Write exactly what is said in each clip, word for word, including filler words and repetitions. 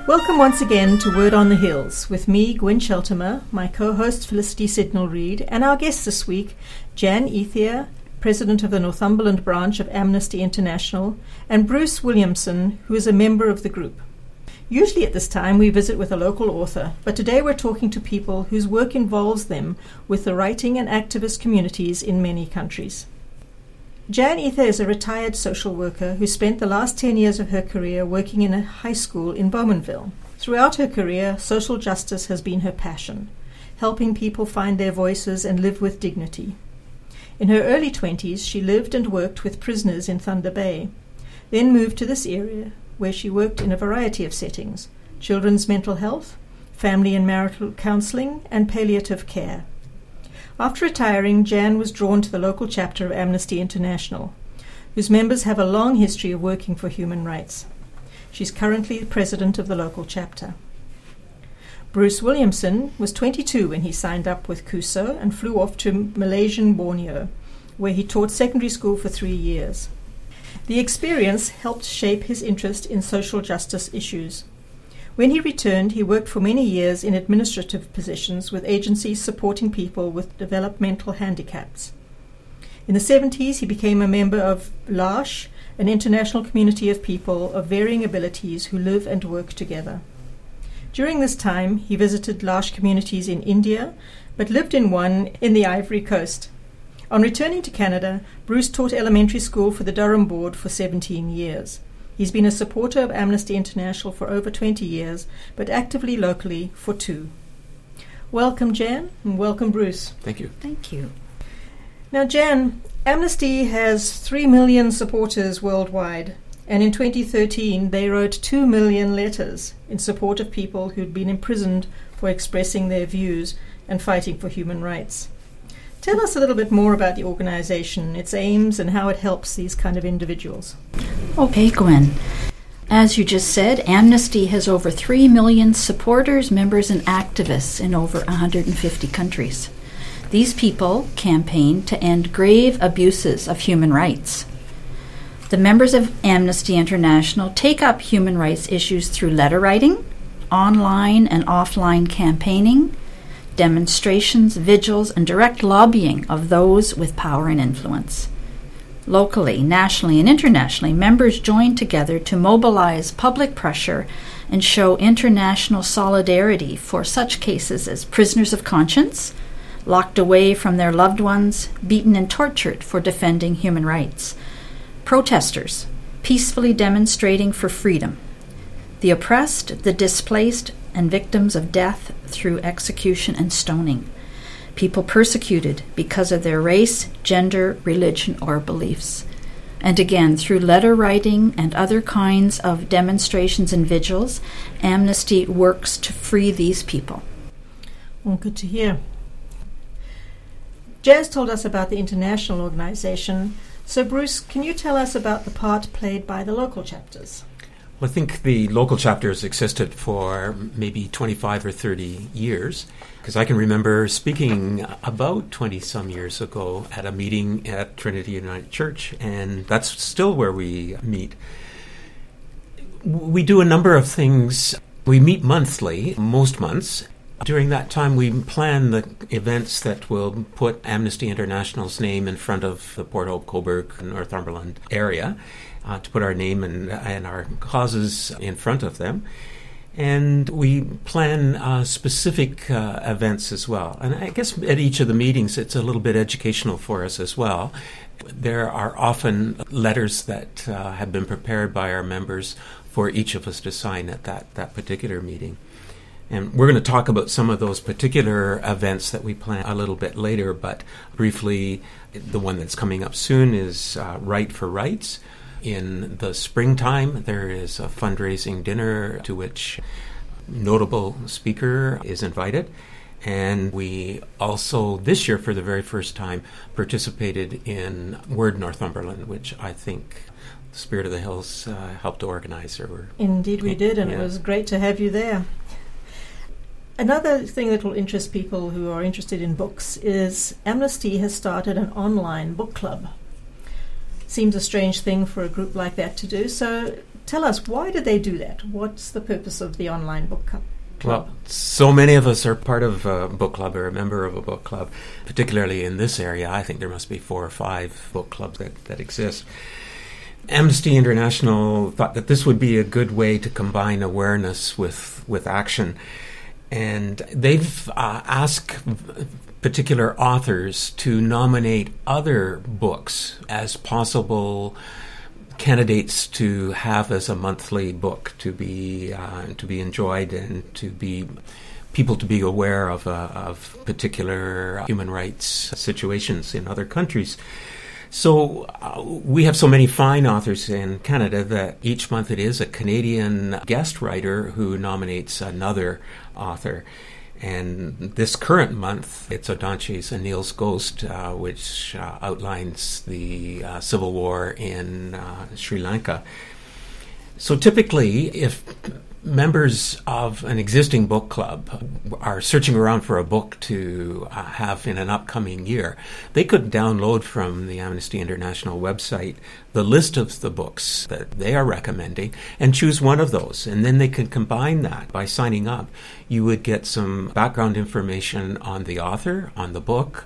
Welcome once again to Word on the Hills with me, Gwen Sheltimer, my co-host Felicity Sidnall-Reid, and our guest this week, Jan Ethier, President of the Northumberland branch of Amnesty International, and Bruce Williamson, who is a member of the group. Usually at this time we visit with a local author, but today we're talking to people whose work involves them with the writing and activist communities in many countries. Jan Ethier is a retired social worker who spent the last ten years of her career working in a high school in Bowmanville. Throughout her career, social justice has been her passion, helping people find their voices and live with dignity. In her early twenties, she lived and worked with prisoners in Thunder Bay, then moved to this area where she worked in a variety of settings: children's mental health, family and marital counseling, and palliative care. After retiring, Jan was drawn to the local chapter of Amnesty International, whose members have a long history of working for human rights. She's currently the president of the local chapter. Bruce Williamson was twenty-two when he signed up with CUSO and flew off to Malaysian Borneo, where he taught secondary school for three years. The experience helped shape his interest in social justice issues. When he returned, he worked for many years in administrative positions with agencies supporting people with developmental handicaps. In the seventies, he became a member of L'Arche, an international community of people of varying abilities who live and work together. During this time, he visited L'Arche communities in India, but lived in one in the Ivory Coast. On returning to Canada, Bruce taught elementary school for the Durham Board for seventeen years. He's been a supporter of Amnesty International for over twenty years, but actively locally for two. Welcome, Jan, and welcome, Bruce. Thank you. Thank you. Now, Jan, Amnesty has three million supporters worldwide, and in twenty thirteen they wrote two million letters in support of people who'd been imprisoned for expressing their views and fighting for human rights. Tell us a little bit more about the organization, its aims, and how it helps these kind of individuals. Okay, Gwen. As you just said, Amnesty has over three million supporters, members, and activists in over one hundred fifty countries. These people campaign to end grave abuses of human rights. The members of Amnesty International take up human rights issues through letter writing, online and offline campaigning, demonstrations, vigils, and direct lobbying of those with power and influence. Locally, nationally, and internationally, members join together to mobilize public pressure and show international solidarity for such cases as prisoners of conscience, locked away from their loved ones, beaten and tortured for defending human rights, protesters peacefully demonstrating for freedom, the oppressed, the displaced, and victims of death through execution and stoning, people persecuted because of their race, gender, religion, or beliefs. And again, through letter writing and other kinds of demonstrations and vigils, Amnesty works to free these people. Well, good to hear. Jazz told us about the international organization, so Bruce, can you tell us about the part played by the local chapters? Well, I think the local chapters existed for maybe twenty-five or thirty years, because I can remember speaking about twenty-some years ago at a meeting at Trinity United Church, and that's still where we meet. We do a number of things. We meet monthly, most months. During that time, we plan the events that will put Amnesty International's name in front of the Port Hope, Cobourg, Northumberland area, uh, to put our name and, and our causes in front of them. And we plan uh, specific uh, events as well. And I guess at each of the meetings, it's a little bit educational for us as well. There are often letters that uh, have been prepared by our members for each of us to sign at that, that particular meeting. And we're going to talk about some of those particular events that we plan a little bit later, but briefly, the one that's coming up soon is uh, Right for Rights. In the springtime, there is a fundraising dinner to which notable speaker is invited. And we also, this year, for the very first time, participated in Word Northumberland, which I think the Spirit of the Hills uh, helped to organize. Or Indeed we did, and yeah. It was great to have you there. Another thing that will interest people who are interested in books is Amnesty has started an online book club. Seems a strange thing for a group like that to do, so tell us, why did they do that? What's the purpose of the online book club? Well, so many of us are part of a book club or a member of a book club, particularly in this area. I think there must be four or five book clubs that, that exist. Amnesty International thought that this would be a good way to combine awareness with, with action. And they've uh, asked particular authors to nominate other books as possible candidates to have as a monthly book to be uh, to be enjoyed and to be people to be aware of uh, of particular human rights situations in other countries. So uh, we have so many fine authors in Canada that each month it is a Canadian guest writer who nominates another author. And this current month, it's Odanche's Anil's Ghost, uh, which uh, outlines the uh, civil war in uh, Sri Lanka. So typically, if members of an existing book club are searching around for a book to uh, have in an upcoming year, they could download from the Amnesty International website the list of the books that they are recommending and choose one of those. And then they can combine that by signing up. You would get some background information on the author, on the book,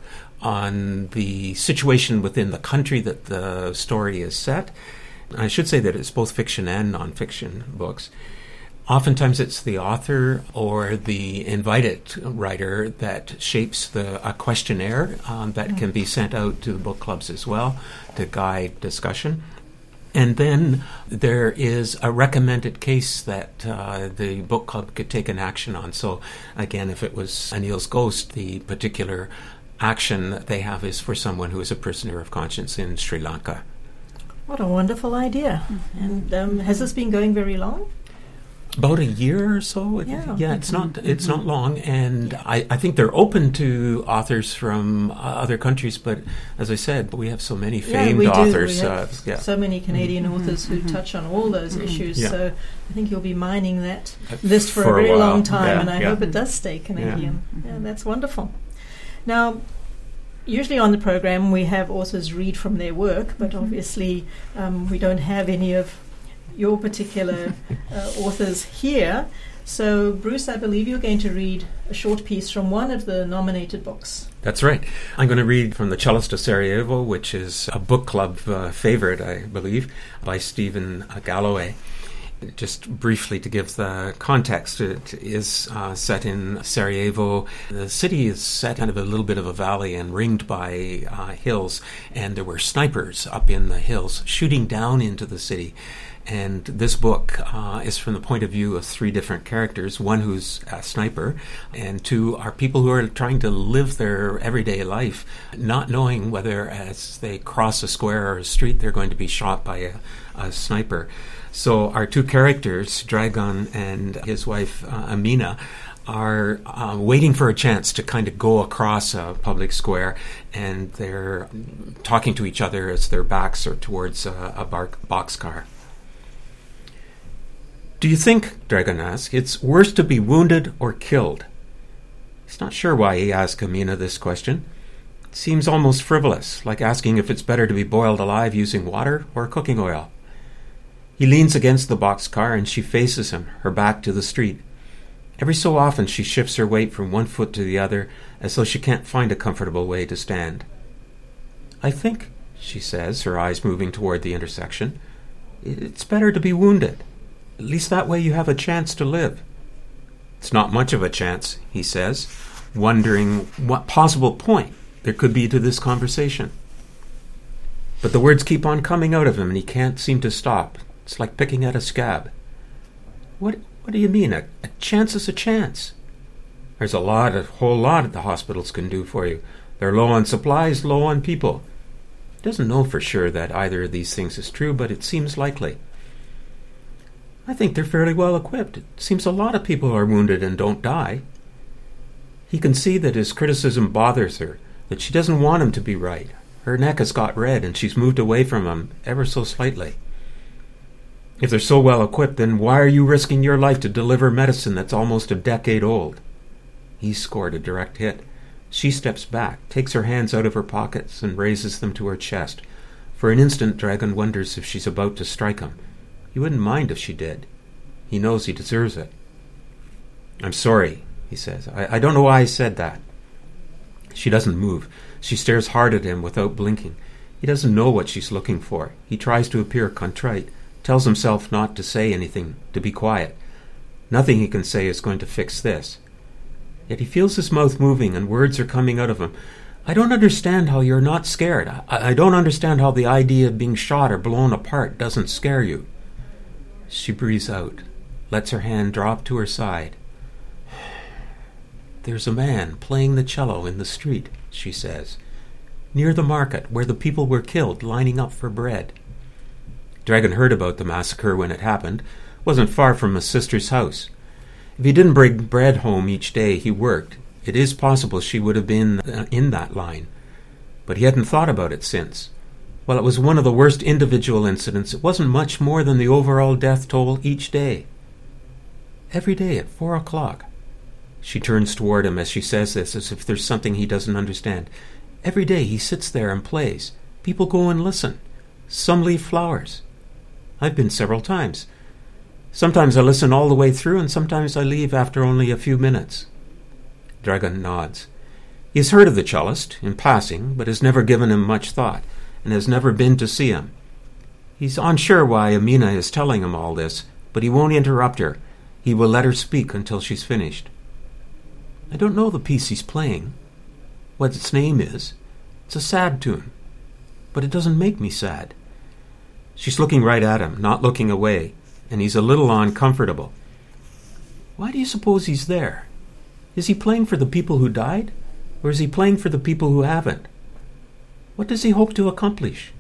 on the situation within the country that the story is set. I should say that it's both fiction and nonfiction books. Oftentimes it's the author or the invited writer that shapes the a questionnaire um, that can be sent out to book clubs as well to guide discussion. And then there is a recommended case that uh, the book club could take an action on. So again, if it was Anil's Ghost, the particular action that they have is for someone who is a prisoner of conscience in Sri Lanka. What a wonderful idea. Mm-hmm. And um, has this been going very long? About a year or so. Yeah, yeah it's not it's mm-hmm. not long, and yeah. I, I think they're open to authors from uh, other countries. But as I said, we have so many famed yeah, we authors. Do. We have uh, yeah. so many Canadian mm-hmm. authors who mm-hmm. touch on all those mm-hmm. issues. Yeah. So I think you'll be mining that list for, for a very a long time, yeah, and I yeah. hope it does stay Canadian. Yeah. yeah, that's wonderful. Now, usually on the program we have authors read from their work, but mm-hmm. obviously um, we don't have any of your particular uh, authors here. So, Bruce, I believe you're going to read a short piece from one of the nominated books. That's right. I'm going to read from The Cellist of Sarajevo, which is a book club uh, favorite, I believe, by Stephen uh, Galloway. Just briefly to give the context, it is uh, set in Sarajevo. The city is set kind of a little bit of a valley and ringed by uh, hills, and there were snipers up in the hills shooting down into the city. And this book uh, is from the point of view of three different characters, one who's a sniper, and two are people who are trying to live their everyday life, not knowing whether as they cross a square or a street they're going to be shot by a, a sniper. So our two characters, Dragan and his wife uh, Amina, are uh, waiting for a chance to kind of go across a public square, and they're talking to each other as their backs are towards a, a bar- boxcar. Do you think, Dragan asks, it's worse to be wounded or killed? He's not sure why he asked Amina this question. It seems almost frivolous, like asking if it's better to be boiled alive using water or cooking oil. He leans against the boxcar and she faces him, her back to the street. Every so often she shifts her weight from one foot to the other, as though she can't find a comfortable way to stand. I think, she says, her eyes moving toward the intersection, it's better to be wounded. At least that way you have a chance to live. It's not much of a chance, he says, wondering what possible point there could be to this conversation. But the words keep on coming out of him and he can't seem to stop. It's like picking at a scab. What what do you mean? A, a chance is a chance. There's a lot, a whole lot that the hospitals can do for you. They're low on supplies, low on people. He doesn't know for sure that either of these things is true, but it seems likely. I think they're fairly well equipped. It seems a lot of people are wounded and don't die. He can see that his criticism bothers her, that she doesn't want him to be right. Her neck has got red and she's moved away from him ever so slightly. If they're so well equipped, then why are you risking your life to deliver medicine that's almost a decade old? He scored a direct hit. She steps back, takes her hands out of her pockets and raises them to her chest. For an instant, Dragan wonders if she's about to strike him. He wouldn't mind if she did. He knows he deserves it. I'm sorry, he says. I, I don't know why I said that. She doesn't move. She stares hard at him without blinking. He doesn't know what she's looking for. He tries to appear contrite, tells himself not to say anything, to be quiet. Nothing he can say is going to fix this. Yet he feels his mouth moving and words are coming out of him. I don't understand how you're not scared. I, I don't understand how the idea of being shot or blown apart doesn't scare you. She breathes out, lets her hand drop to her side. There's a man playing the cello in the street, she says, near the market where the people were killed lining up for bread. Dragon heard about the massacre when it happened. It wasn't far from his sister's house. If he didn't bring bread home each day he worked, it is possible she would have been in that line. But he hadn't thought about it since. While it was one of the worst individual incidents, it wasn't much more than the overall death toll each day. Every day at four o'clock. She turns toward him as she says this, as if there's something he doesn't understand. Every day he sits there and plays. People go and listen. Some leave flowers. I've been several times. Sometimes I listen all the way through, and sometimes I leave after only a few minutes. Dragon nods. He has heard of the cellist, in passing, but has never given him much thought, and has never been to see him. He's unsure why Amina is telling him all this, but he won't interrupt her. He will let her speak until she's finished. I don't know the piece he's playing. What its name is. It's a sad tune. But it doesn't make me sad. She's looking right at him, not looking away, and he's a little uncomfortable. Why do you suppose he's there? Is he playing for the people who died? Or is he playing for the people who haven't? What does he hope to accomplish?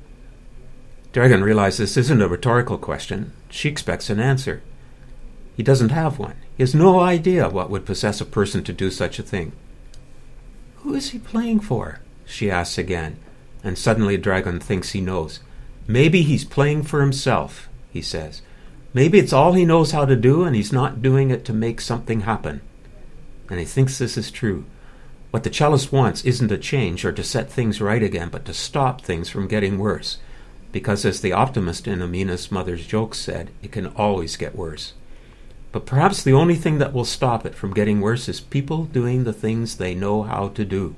Dragon realizes this isn't a rhetorical question. She expects an answer. He doesn't have one. He has no idea what would possess a person to do such a thing. Who is he playing for? She asks again, and suddenly Dragon thinks he knows. Maybe he's playing for himself, he says. Maybe it's all he knows how to do, and he's not doing it to make something happen. And he thinks this is true. What the cellist wants isn't a change or to set things right again, but to stop things from getting worse. Because as the optimist in Amina's mother's jokes said, it can always get worse. But perhaps the only thing that will stop it from getting worse is people doing the things they know how to do.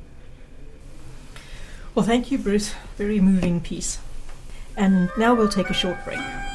Well, thank you, Bruce. Very moving piece. And now we'll take a short break.